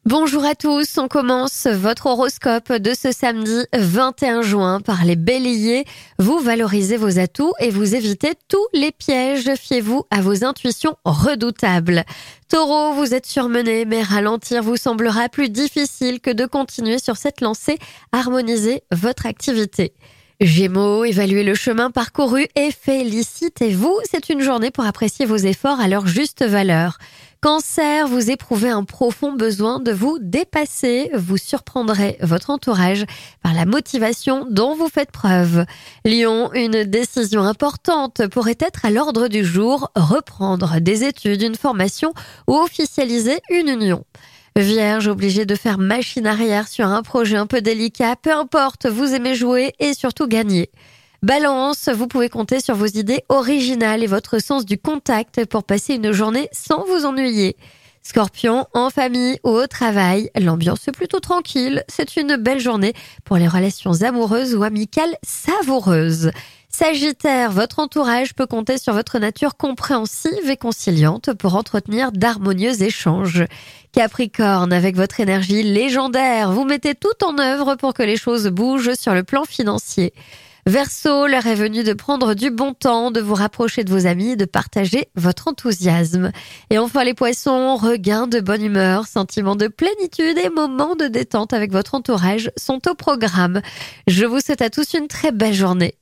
Bonjour à tous, on commence votre horoscope de ce samedi 21 juin par les béliers. Vous valorisez vos atouts et vous évitez tous les pièges. Fiez-vous à vos intuitions redoutables. Taureau, vous êtes surmené, mais ralentir vous semblera plus difficile que de continuer sur cette lancée. Harmonisez votre activité. Gémeaux, évaluez le chemin parcouru et félicitez-vous. C'est une journée pour apprécier vos efforts à leur juste valeur. Cancer, vous éprouvez un profond besoin de vous dépasser. Vous surprendrez votre entourage par la motivation dont vous faites preuve. Lion, une décision importante pourrait être à l'ordre du jour. Reprendre des études, une formation ou officialiser une union. Vierge, obligé de faire machine arrière sur un projet un peu délicat, peu importe, vous aimez jouer et surtout gagner. Balance, vous pouvez compter sur vos idées originales et votre sens du contact pour passer une journée sans vous ennuyer. Scorpion, en famille ou au travail, l'ambiance est plutôt tranquille. C'est une belle journée pour les relations amoureuses ou amicales savoureuses. Sagittaire, votre entourage peut compter sur votre nature compréhensive et conciliante pour entretenir d'harmonieux échanges. Capricorne, avec votre énergie légendaire, vous mettez tout en œuvre pour que les choses bougent sur le plan financier. Verseau, l'heure est venue de prendre du bon temps, de vous rapprocher de vos amis, de partager votre enthousiasme. Et enfin les poissons, regain de bonne humeur, sentiment de plénitude et moments de détente avec votre entourage sont au programme. Je vous souhaite à tous une très belle journée.